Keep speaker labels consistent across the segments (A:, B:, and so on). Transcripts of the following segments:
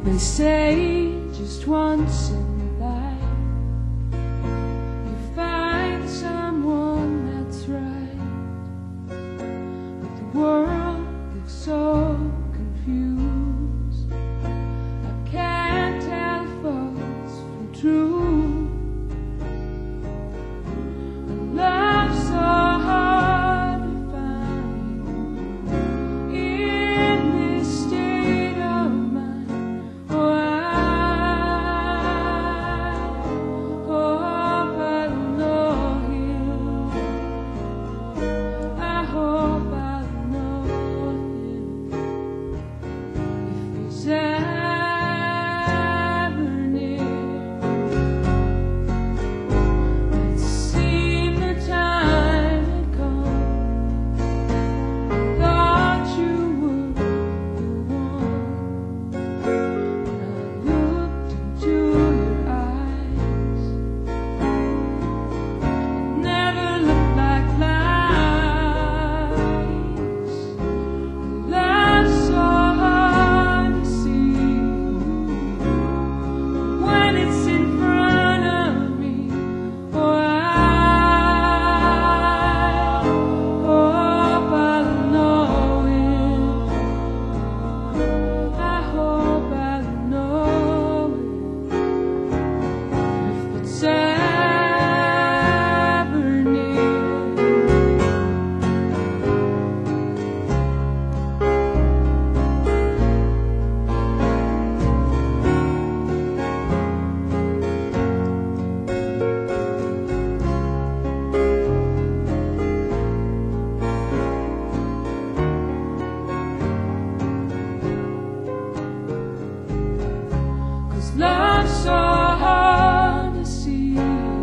A: They say just once in life you find someone that's right, but the world looks so confused. I can't tell false from true. A love so hard to find in this state of mind. Oh, I hope I'll know him. I hope I'll know him if he's ever near. It seemed the time had come. Thought you were the one. When I looked into your eyes, it never looked like lies. Love so hard to see when it's in front of me. Oh, I hope I'll know him. I hope I'll know him if it's ever near. 'Cause love's so hard to see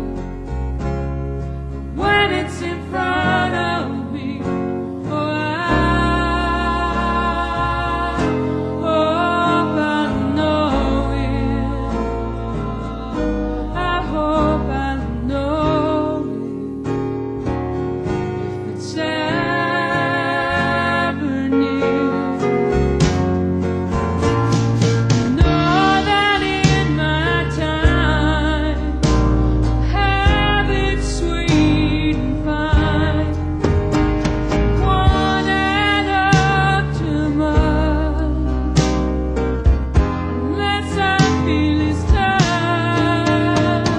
A: when it's in front of me. Oh, I hope I'll know him. I hope I'll know him if it's ever near. Know that in my time I'll have it sweet and fine. Won't add up too much unless I feel his touch.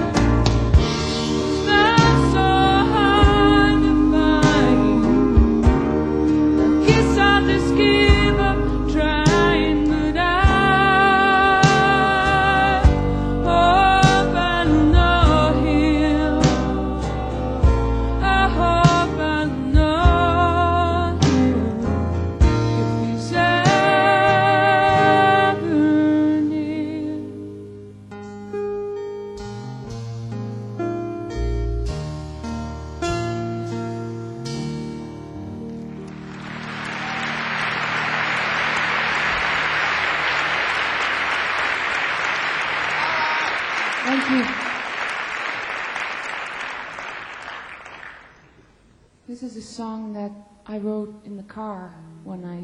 A: Love's so hard to find. I guess I'll just give up trying, but I hope I'll know him. I hope I'll know him if he's ever near. Thank you. This is a song that I wrote in the car one night,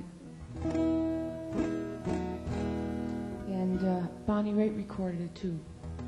A: and Bonnie Raitt recorded it too.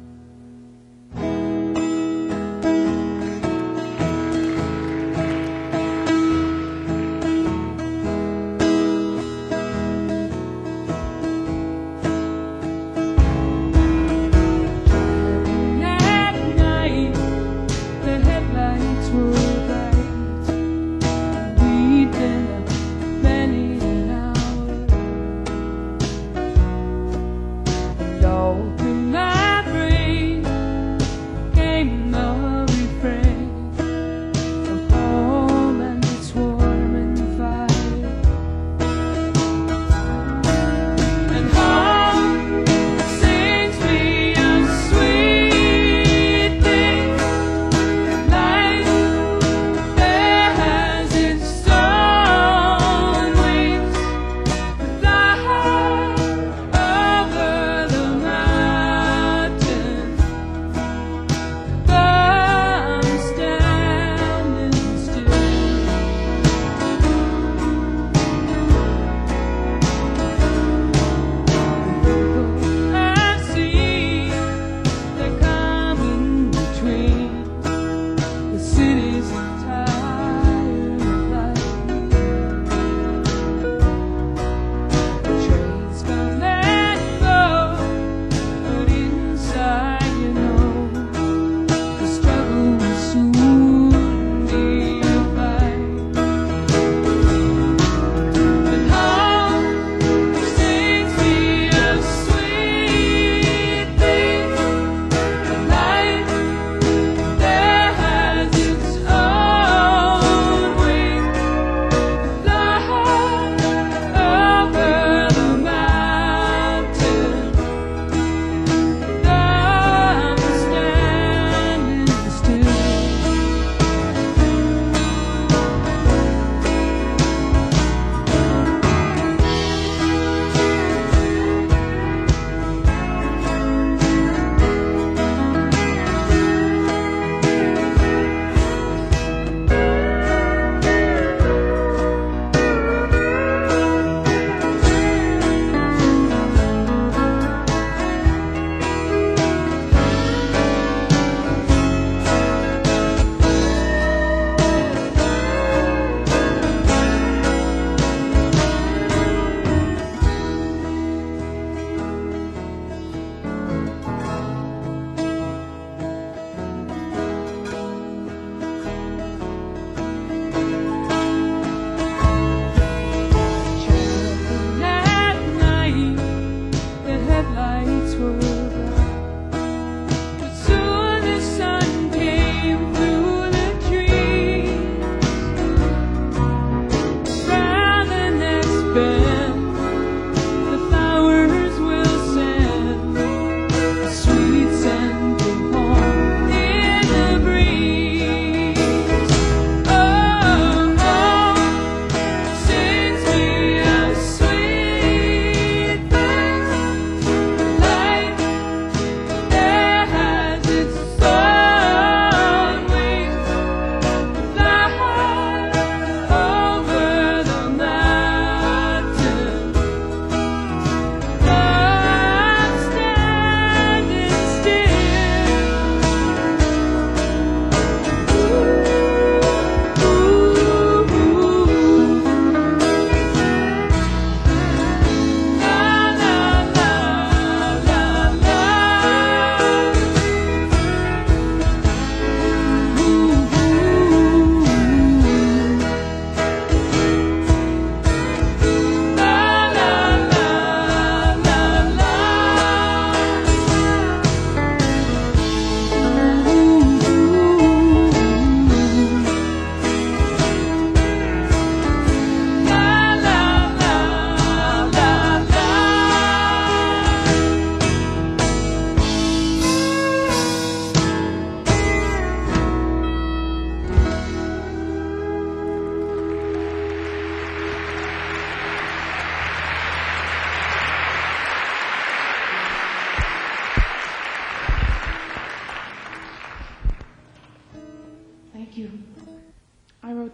A: That night, the headlights were bright. We'd been up many an hour, and all through my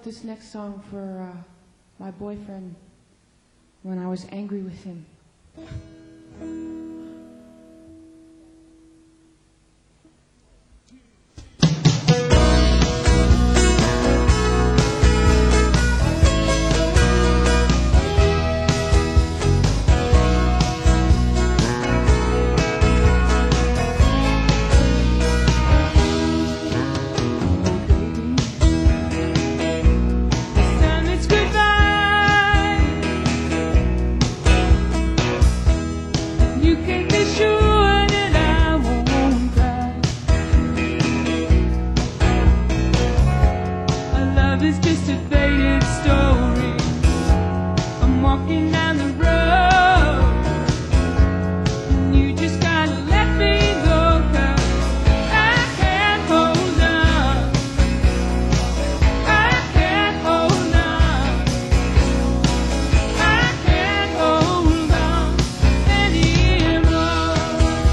A: this next song for my boyfriend when I was angry with him.
B: It's just a faded story. I'm walking down the road, and you just gotta let me go, 'cause I can't hold on. I can't hold on. I can't hold on anymore.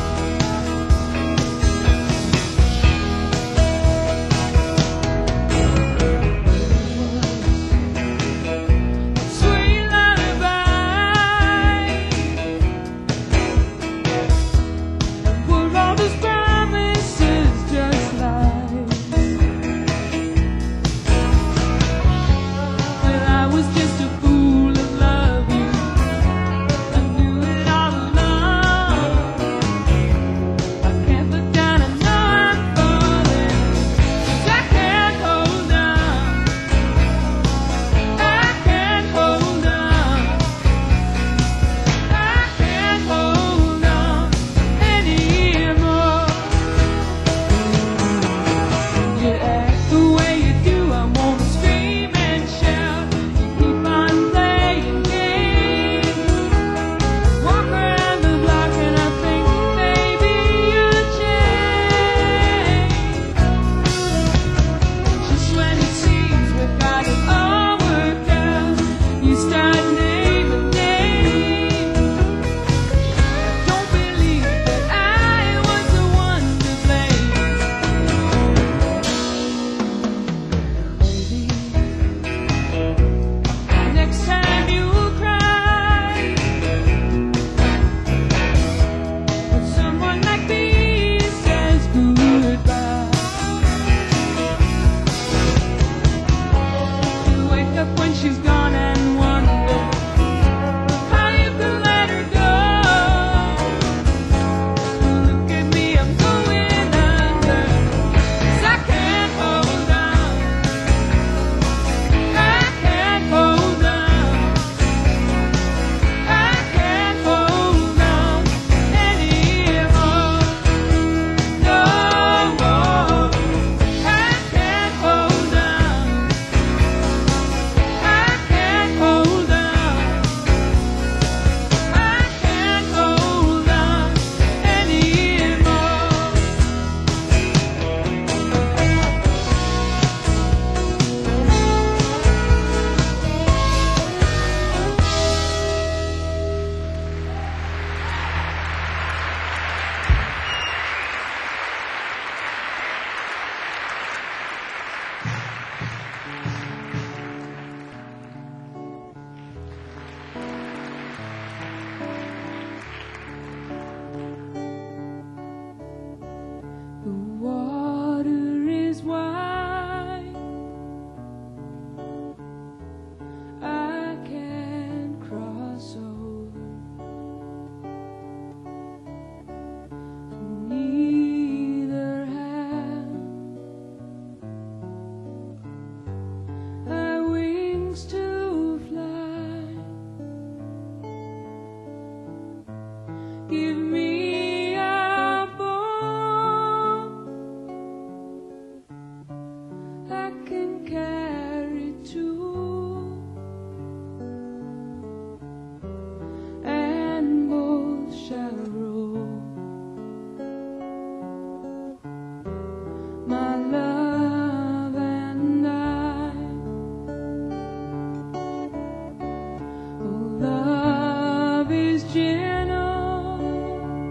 B: Give me a boat I can carry two, and both shall row. My love and I. Oh, love is gentle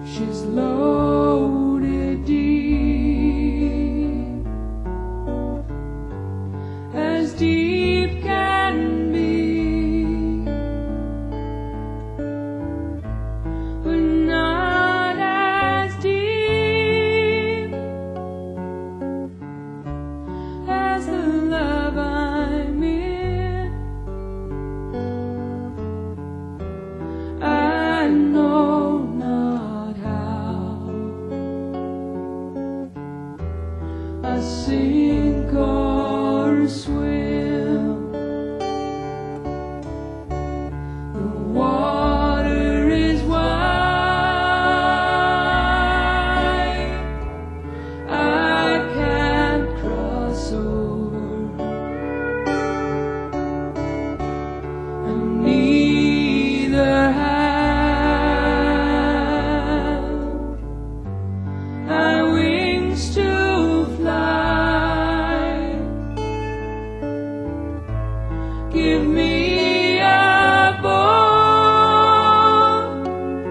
B: She's loaded deep, as deep can be, but not as deep as the love I'm in. I know not how I sink or swim. The water is wide, I can't cross over, and neither have I wings to fly. Give me a boat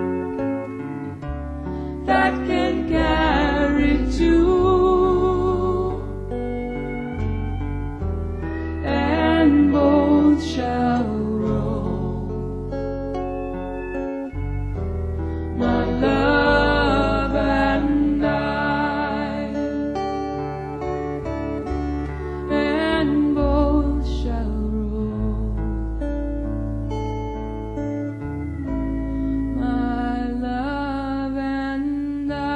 B: that can carry two, and both shall row. My love and I, and both shall row. My love and I.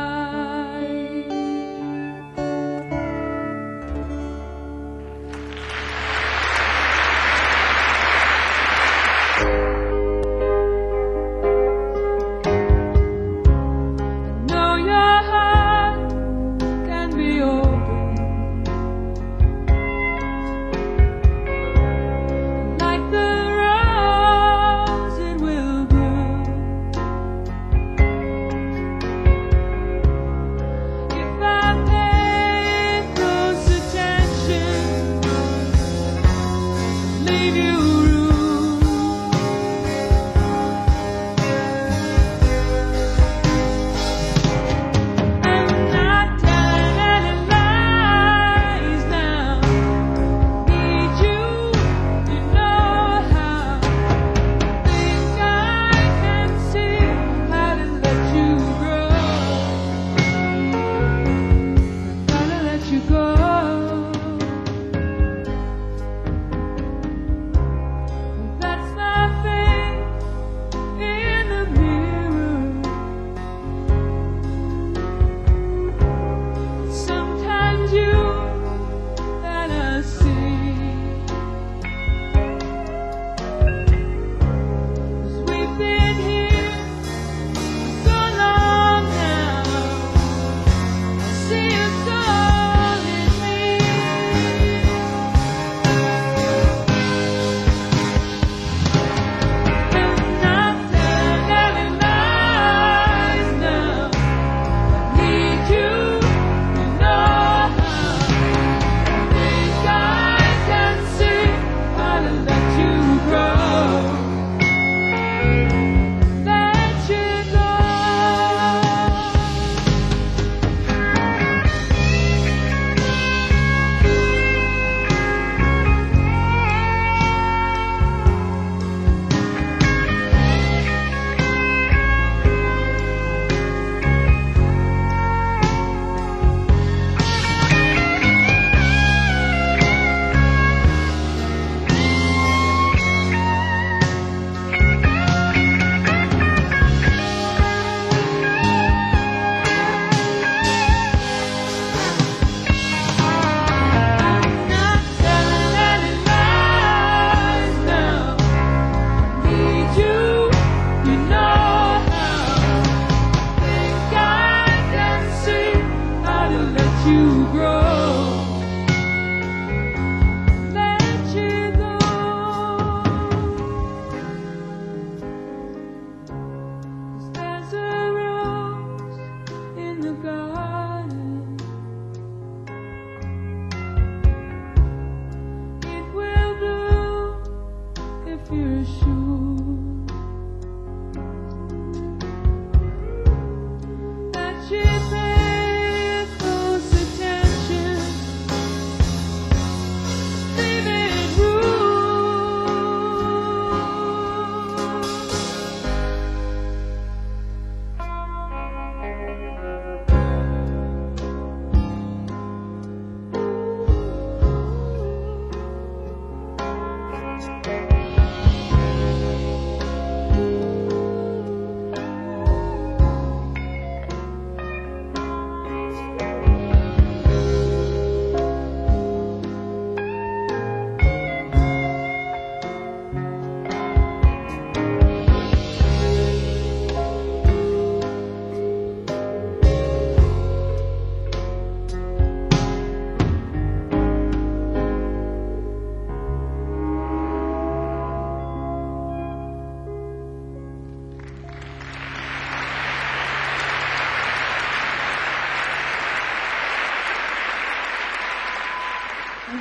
B: Know your heart can be open, like the rose it will bloom. If I pay close attention, leave you room. I'm not telling any lies now. Need you, you know how. Think I can see how to let you grow. Gotta let you go. That's my face in the mirror. Sometimes you that I see, 'cause we've been here so long now. I see it's all in me. I'm not telling any lies now. I need you, you know how. Think I can see how to let you grow. Let you go. I'm not telling any lies now. Need you, you know how. Think I can see how to let you grow. Let you go. 'Cause there's a rose in the garden. It will bloom if you're sure.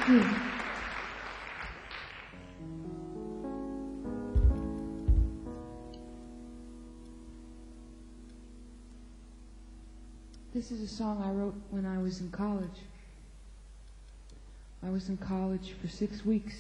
A: Thank you. This is a song I wrote when I was in college. I was in college for 6 weeks.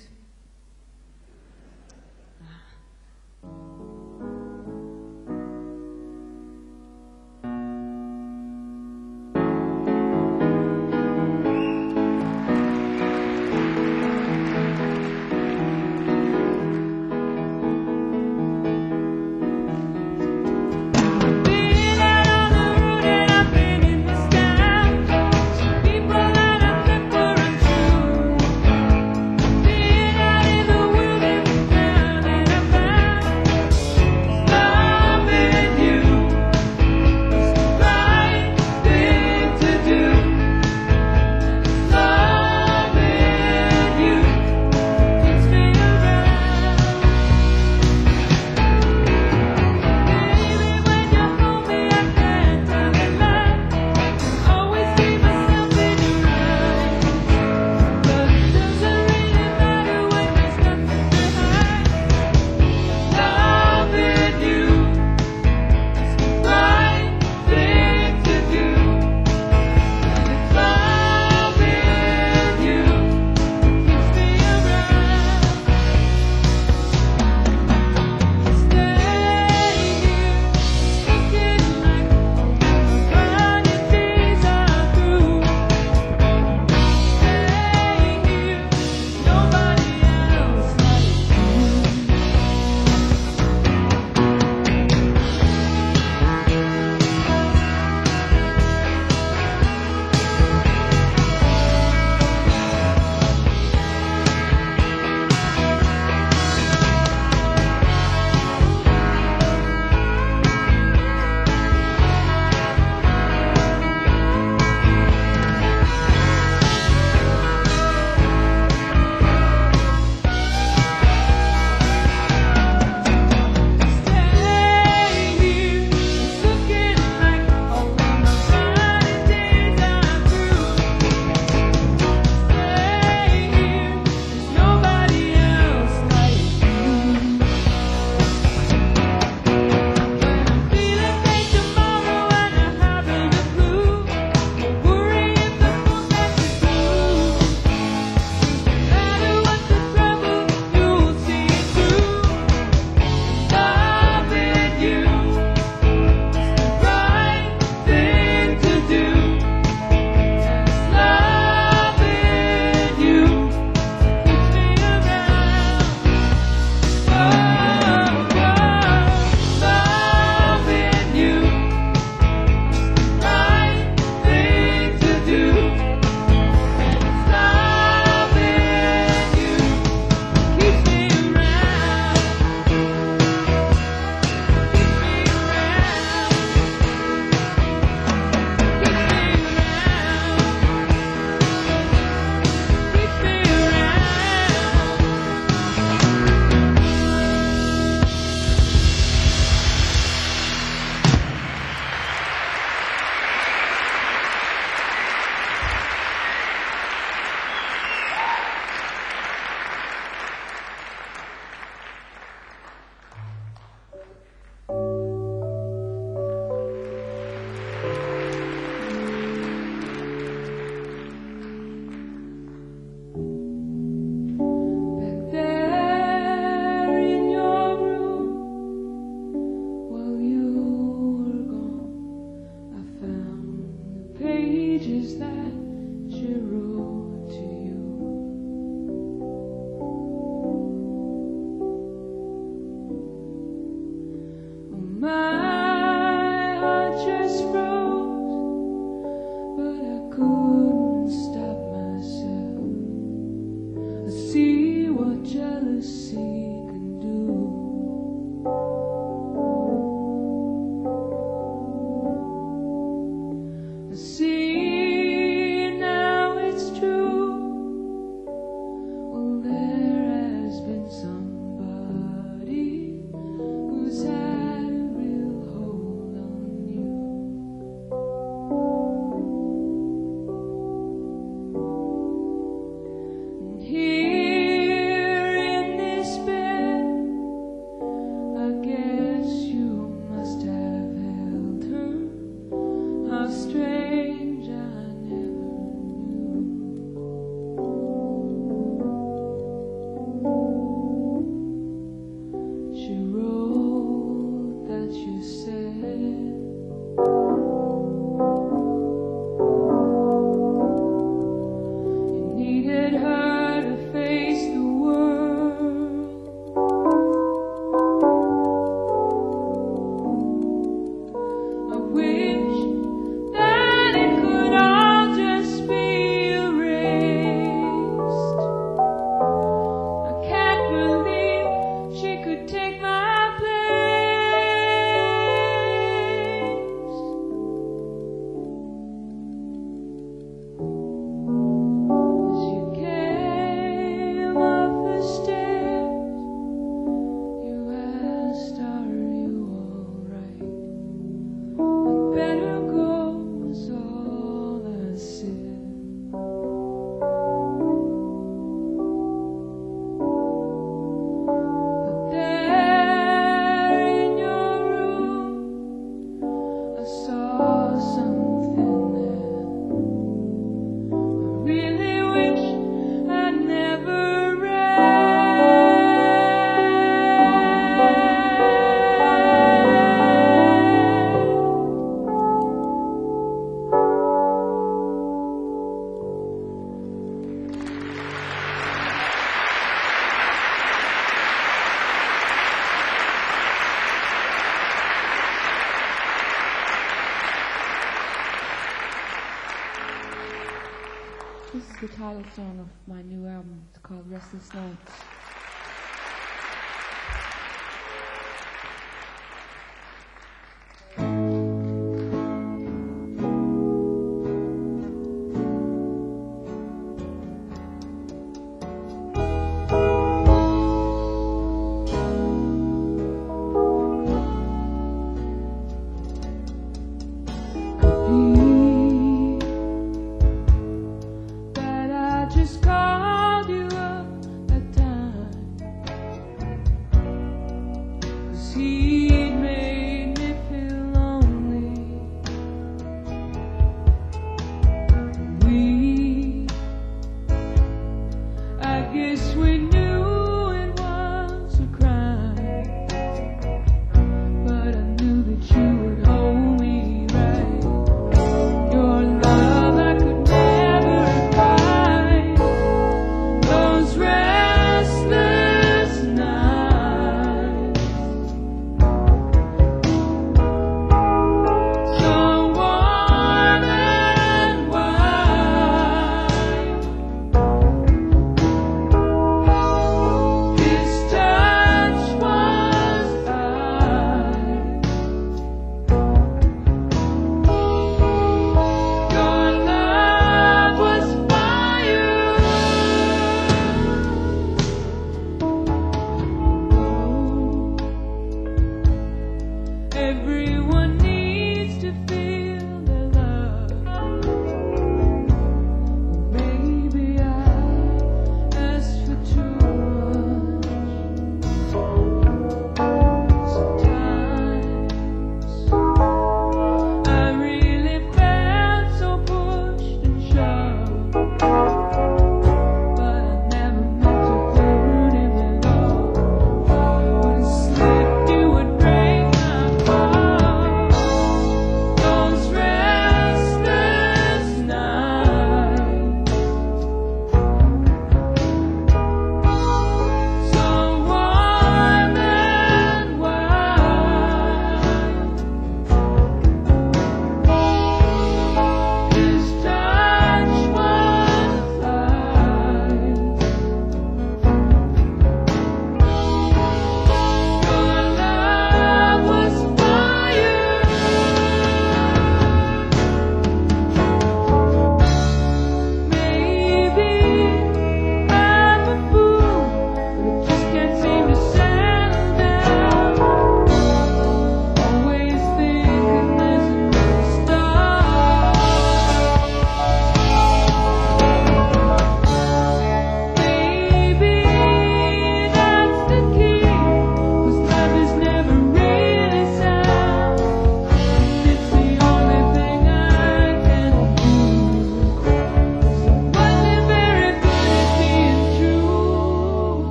A: See, now it's true.
B: I wish that it could all just be erased. I can't believe she could take my place. As you came up the stairs, you asked, "Are you alright?" I'd better go, was all I said. But there in your room, I saw something there. I really wish I'd never This is the title song of my new album. It's called Restless Nights. That I just called you up that time.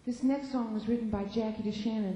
B: This next song was written by Jackie DeShannon.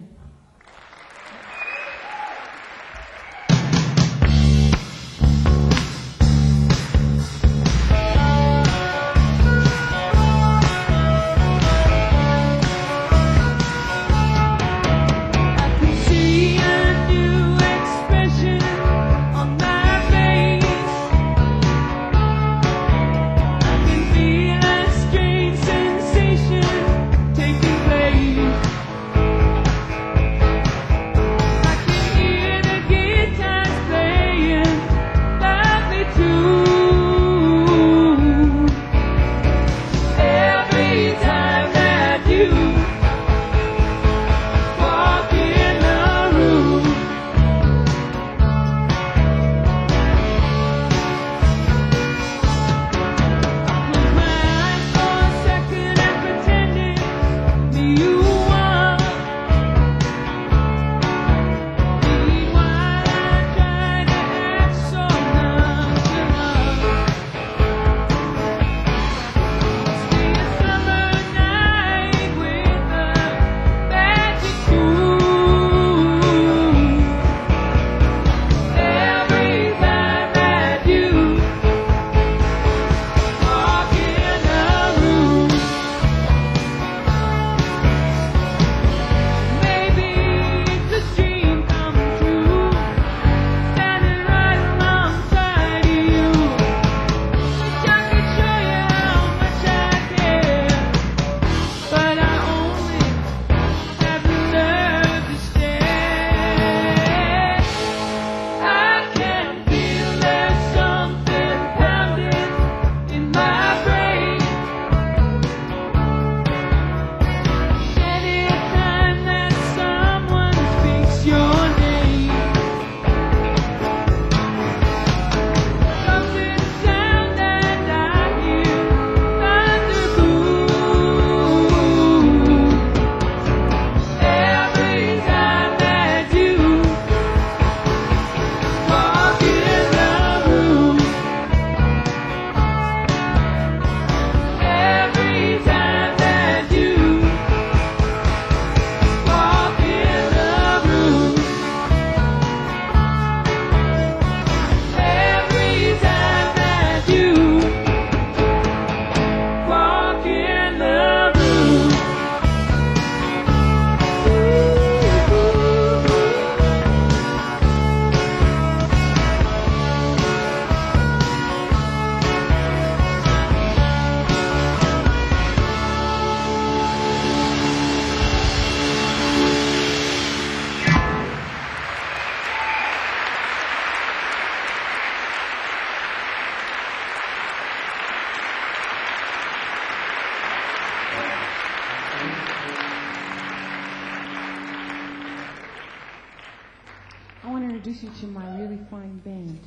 B: Introduce you to my really fine band.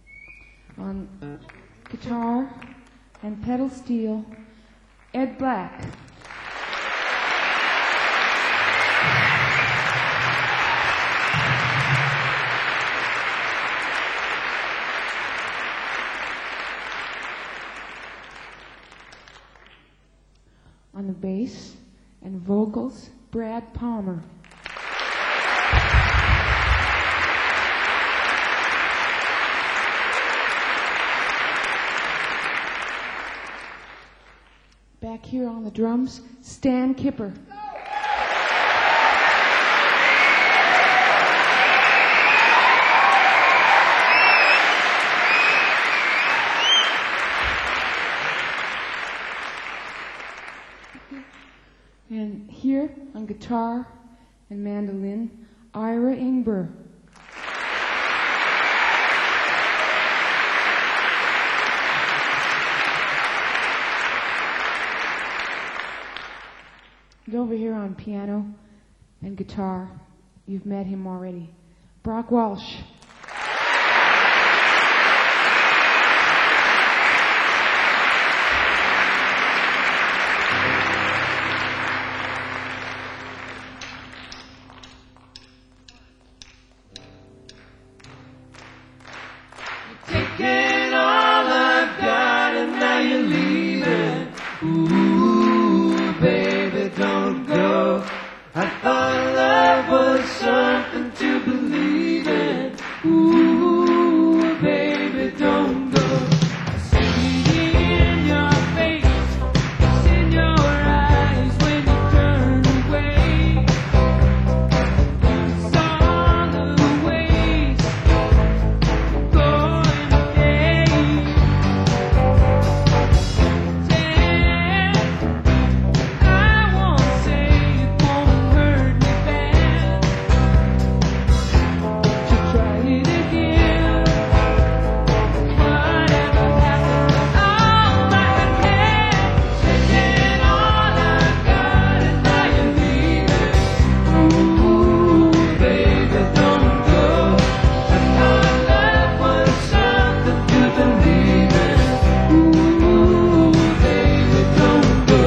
B: On guitar and pedal steel, Ed Black. On the bass and vocals, Brad Palmer. Back here on the drums, Stan Kipper. And here on guitar and mandolin, Ira Ingber. And over here on piano and guitar, you've met him already, Brock Walsh.
A: Taking all I've got and now you're leaving. Ooh, baby, don't go.
B: I thought love was something to believe in. Ooh, baby, don't go. I see it in your face, it's in your eyes when you turn away. It's all the ways going today. I won't say it won't hurt me bad. To try it again. Whatever happens, all I can. Taking all I got and now you're leaving. Ooh, baby, don't go. I thought love was something to believe in. Ooh, baby, don't go.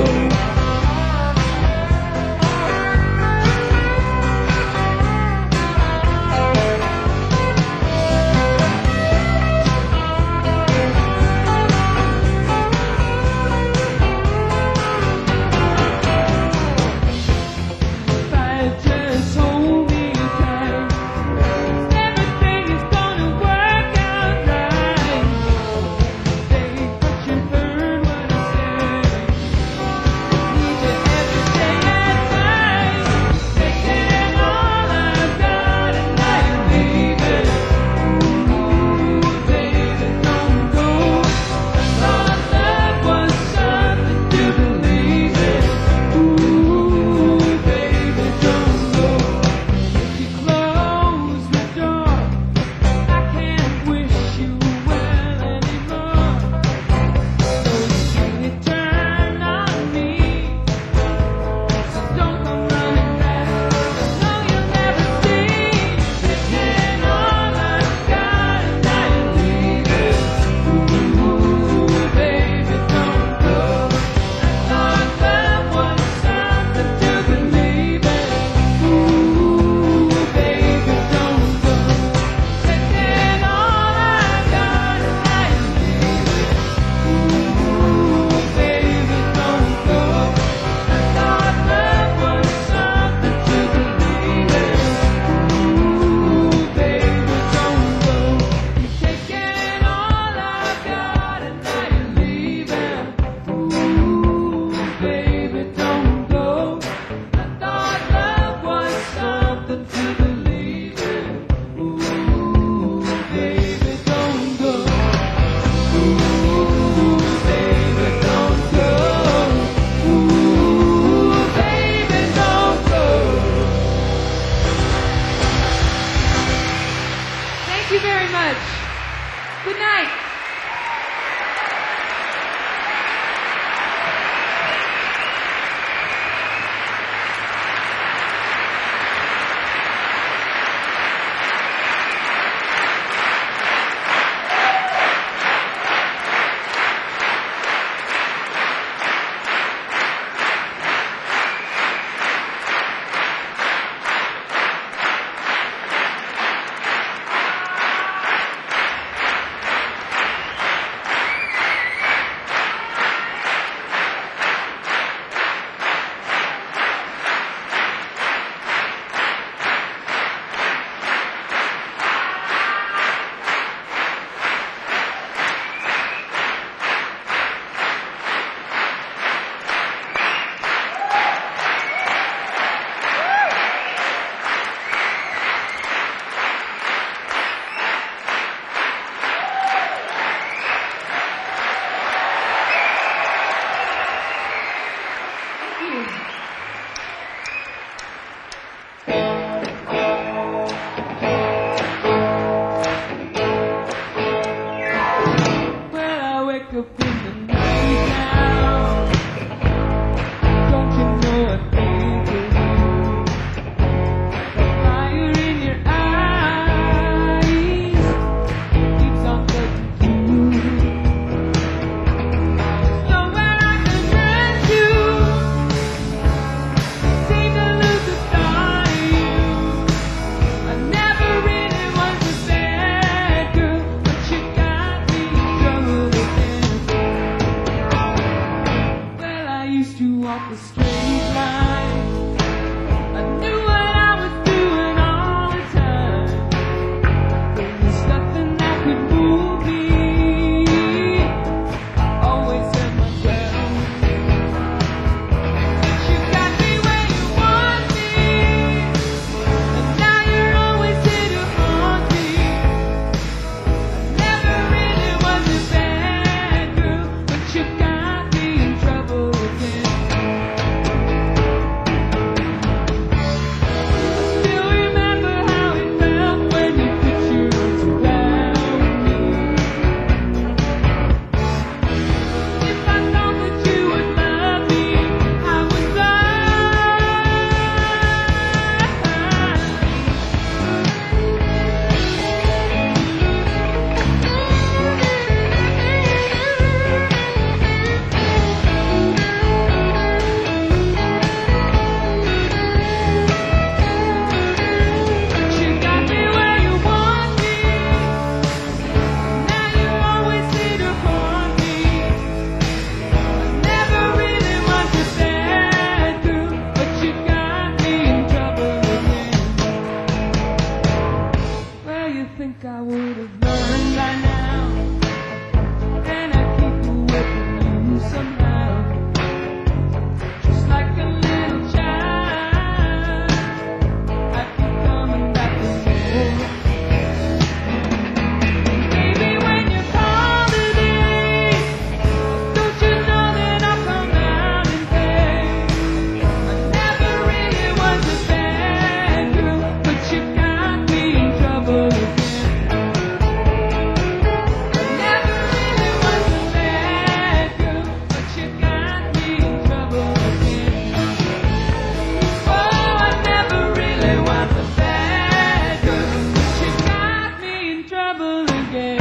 B: If I just hold me tight, everything is gonna work out right. Say what you heard what I said. Need you every day and night. Taking all I've got and now you're leaving. Ooh, baby, don't go. I thought love was something to believe in. Ooh, baby, don't go. If you close the door, I can't wish you well anymore. So you see it turn on me. So don't come running back. I know you'll never see. Taking all I've got and now you're leaving. Ooh, baby, don't go. I thought love was something to believe in. Ooh, baby, don't go. Taking all I got and now you're leaving. Ooh, baby, don't go. I thought love was something to believe in. Ooh, baby, don't go. You're taking all I've got and now you're leaving. Ooh, baby, don't go. I thought love was something to believe in. Ooh, baby, don't go. Ooh, baby, don't go. Ooh, baby, don't go. Thank you very much. Good night. Well, I wake up in the night now. Don't you know I think of you? The fire in your eyes keeps on cutting through. There's nowhere I can run to. Seem to lose the thought of you. I never really was a bad girl, but you got me in trouble again. Well, I used to walk a straight line. I knew what I was doing all the time. There was nothing that could move me. I always held my ground. But you got me where you want me, and now you're always here to haunt me. I never really was a bad girl, but you got me in trouble again. Still remember how it felt when you put your arms around me. If I thought that you would love me, I was But you got me where you want me. Now you're always here to haunt me. I never really was a bad girl, but you got me in trouble again. Well, you think I would have learned by now, and I keep away from you somehow, just like a little child. I keep coming back for more. Baby, when you call today, don't you know that I'll come out and pay? I never really was a bad girl, but you got me in trouble again. I never really was a bad girl, but you got me in trouble again. Oh, I never really was a bad girl, but you got me in trouble again.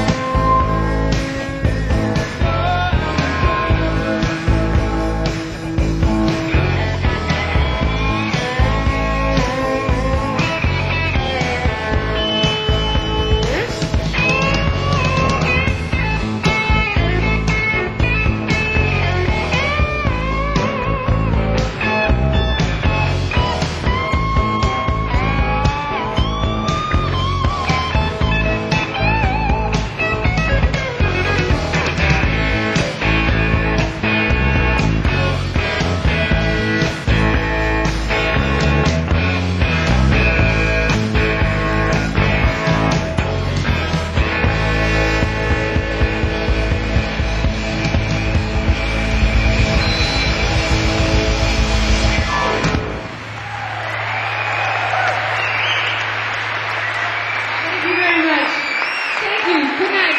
B: Thank you very much. Thank you. Good night.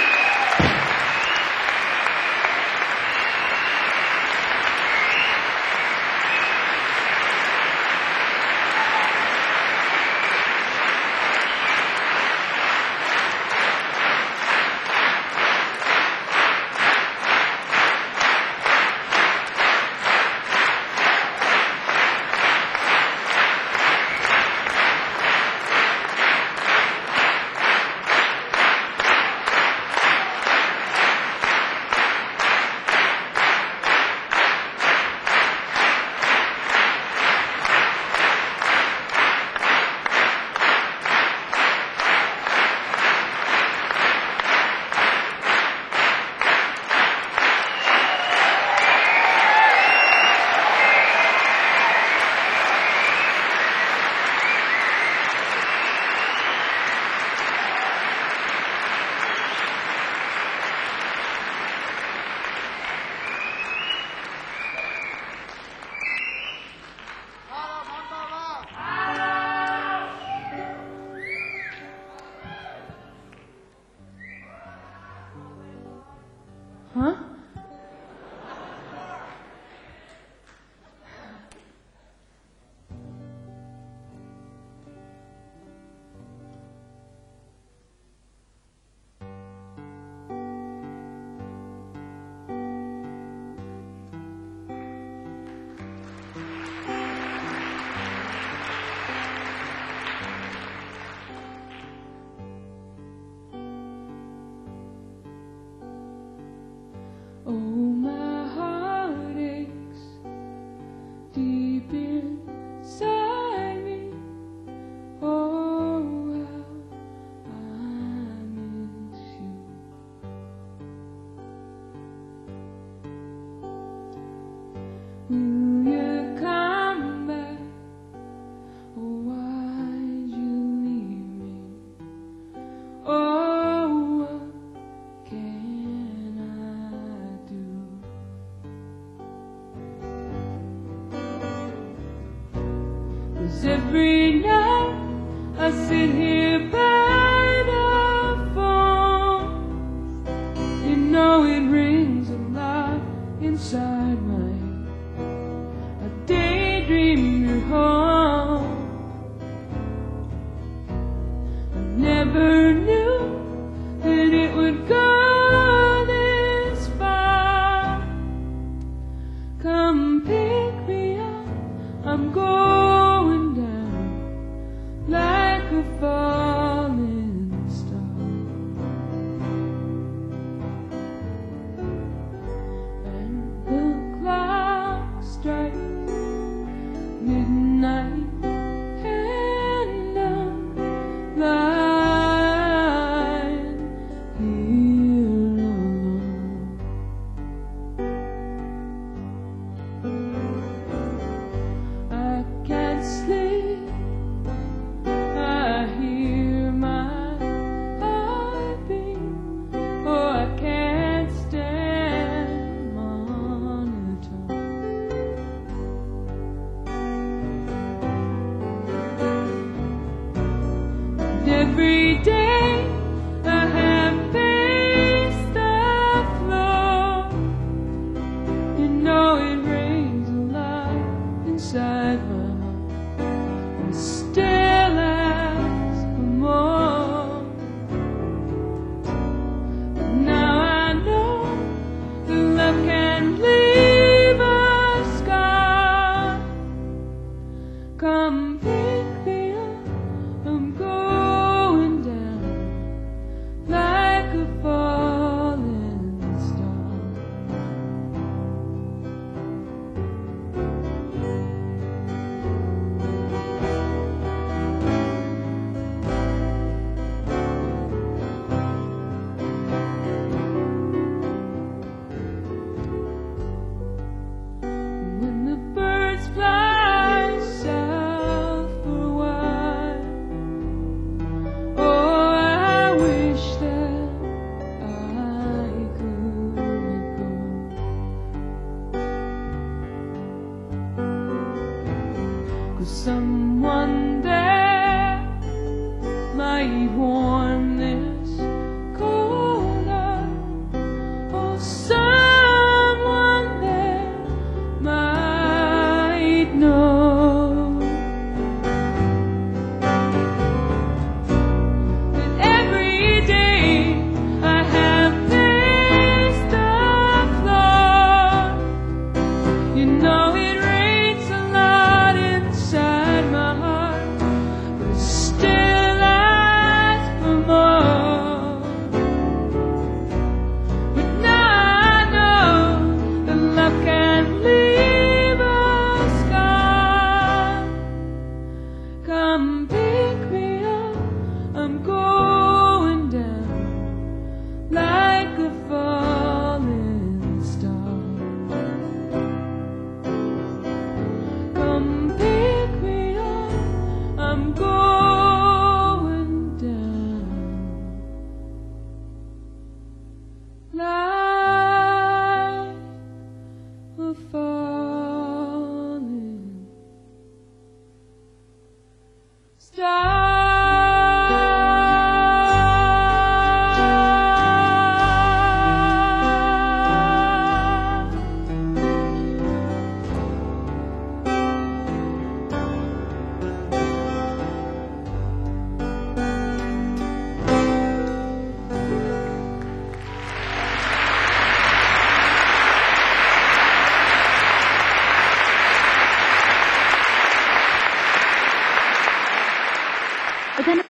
B: Huh? Oh, my heart aches deep inside. 'Cause every night I sit here by the phone. You know it rings a lot inside my head. I daydream you're home. I never knew that it would go this far. Come pick me up, I'm going down like a falling star. And the clock strikes midnight, and I'm lying here alone. I can't sleep, I hear my heart beat. Oh, I can't stand monotone. And every day I have paced the floor. You know it rains a lot inside my heart. I still ask for more. But now I know that love can leave a scar. Come pick me up, I'm going down like a falling star. When the birds fly south for a while, oh, I wish that I could go. 'Cause someone there might warm this cold heart. Oh, someone there might know that every day I have paced the floor. You know it rains a lot inside my heart, but I still ask for more. But now I know that love can leave a scar. Come pick me up, I'm going down like a falling star. Come pick me up, I'm going down like a falling
C: star.